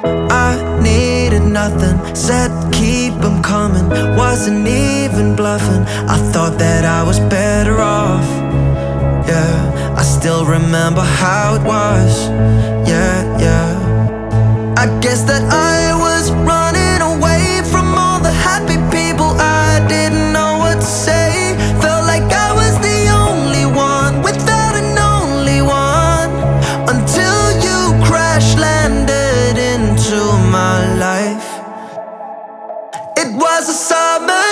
I needed nothing, said keep 'em coming. Wasn't even bluffing, I thought that I was better off. Yeah, I still remember how it was. Yeah, yeah. I guess that I was running away from all the happy people. I didn't know what to say. Felt like I was the only one without an only one, until you crash landed into my life. It was a summer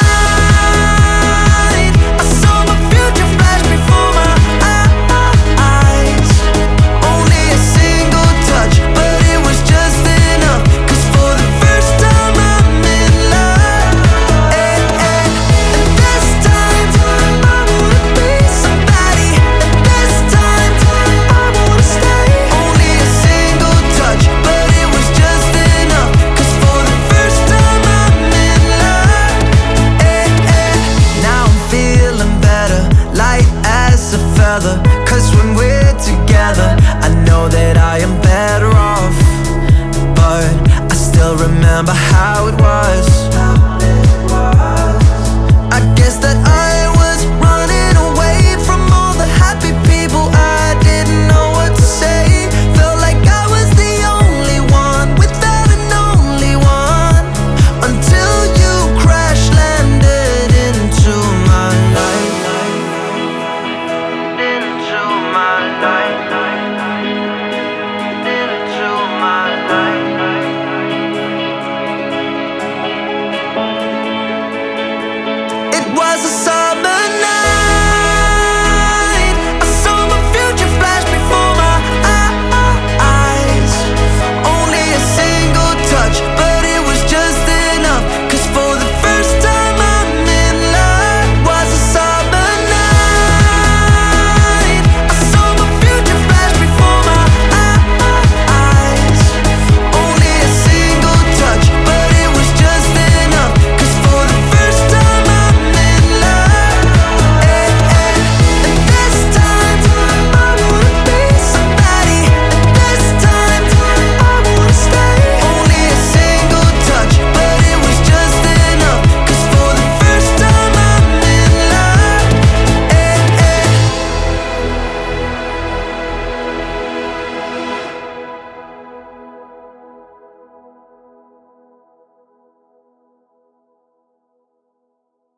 night. I saw my future flash before my eyes. Only a single touch, but it was just enough. 'Cause for the first time I'm in love. And this time I wanna be somebody. And this time I wanna stay. Only a single touch, but it was just enough. 'Cause for the first time I'm in love. Now I'm feeling better, light as a feather. 'Cause when we're together, I know that I am better off. But I still remember how it was.